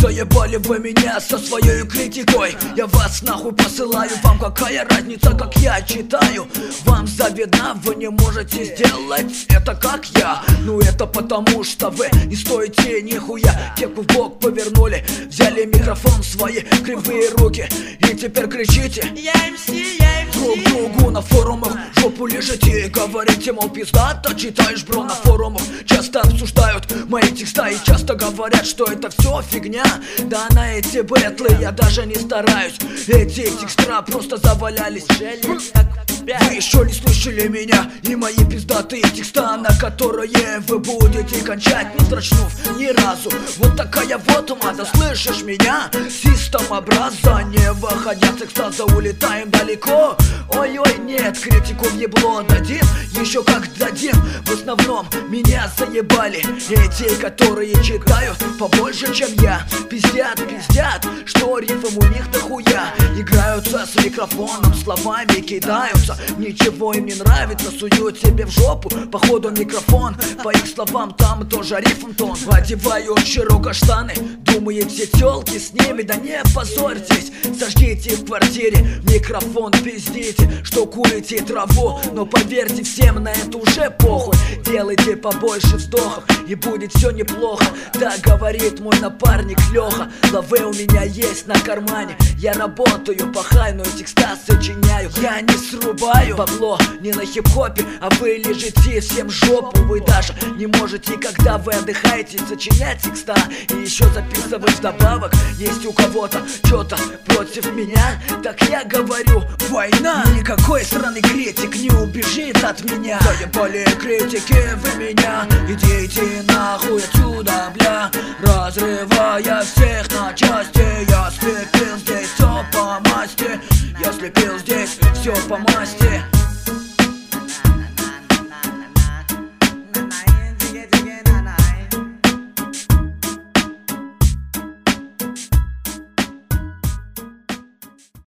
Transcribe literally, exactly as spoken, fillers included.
Заебали вы меня со своей критикой. Я вас нахуй посылаю, вам какая разница, как я читаю. Вам завидно, вы не можете сделать это как я. Ну это потому, что вы не стоите нихуя. Кепку в бок повернули, взяли микрофон в свои кривые руки и теперь кричите: Я МС, я МС. Друг другу на форумах жопу лежите и говорите, мол, пиздато читаешь, бро. На форумах часто обсуждают мои текста и часто говорят, что это все фигня. Да на эти бэтлы я даже не стараюсь. Эти текста просто завалялись. Вы еще не слышали меня и мои пиздатые текста, на которые вы будете кончать, не строчнув ни разу. Вот такая вот мада, слышишь меня? Систем образа, не выходя с экстаза, улетаем далеко. Ой-ой, нет, критику в ебло дадим, еще как дадим. В основном меня заебали эти, которые читают побольше, чем я. Пиздят, пиздят, что рифм у них дохуя. Играются с микрофоном, словами кидаются. Ничего им не нравится, суют себе в жопу походу микрофон. По их словам там тоже рифм тон. Одевают широко штаны, думаете тёлки с ними? Да не позорьтесь, сожгите в квартире микрофон, пиздите, что курите траву. Но поверьте, всем на это уже похуй. Делайте побольше вздохов и будет все неплохо. Так говорит мой напарник Леха. Лавы у меня есть на кармане. Я работаю, пахаю, но текста сочиняю. Я не срубаю бабло не на хип-хопе, а вы лежите всем жопу. Вы даже не можете, когда вы отдыхаете, сочинять текста и еще записывать вдобавок. Есть у кого-то что-то против меня, так я говорю: война. Никакой сраный критик не убежит от меня. Заебали критики вы меня, идите нахуй отсюда, бля. Разрывая всех на части, я слепил здесь все по масти. Я слепил здесь все по масти.